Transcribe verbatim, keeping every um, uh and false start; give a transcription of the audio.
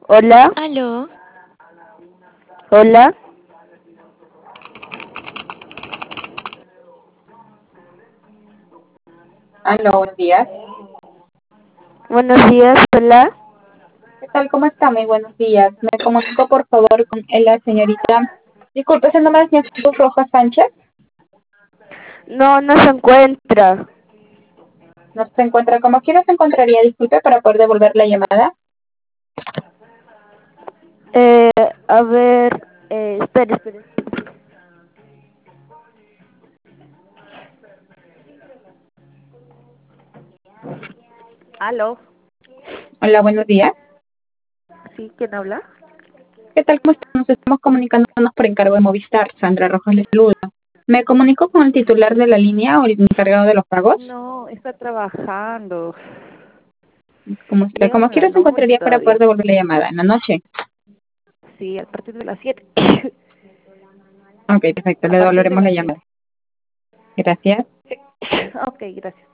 Hola, Aló, hola, Aló, buenos días. buenos días, hola. ¿Qué tal? ¿Cómo está? Muy buenos días. Me comunico, por favor, con la señorita. Disculpe, ¿ese nombre es señor Jesús Rojas Sánchez? No, no se encuentra. ¿No se encuentra? Como quiera se encontraría, disculpe, para poder devolver la llamada. Eh, a ver, eh, espere, espere. Aló, Hola, buenos días. ¿sí? ¿Quién habla? ¿Qué tal? ¿Cómo está? Nos estamos comunicándonos por encargo de Movistar. Sandra Rojas le saluda. Me comunico con el titular de la línea o el encargado de los pagos. No, está trabajando. Como usted, como Llámame en la quiera se noche encontraría para poder todavía. devolver la llamada en la noche. Sí, a partir de las siete. Ok, perfecto. A Le partir de devolveremos la las siete. llamada. Gracias. Ok, gracias.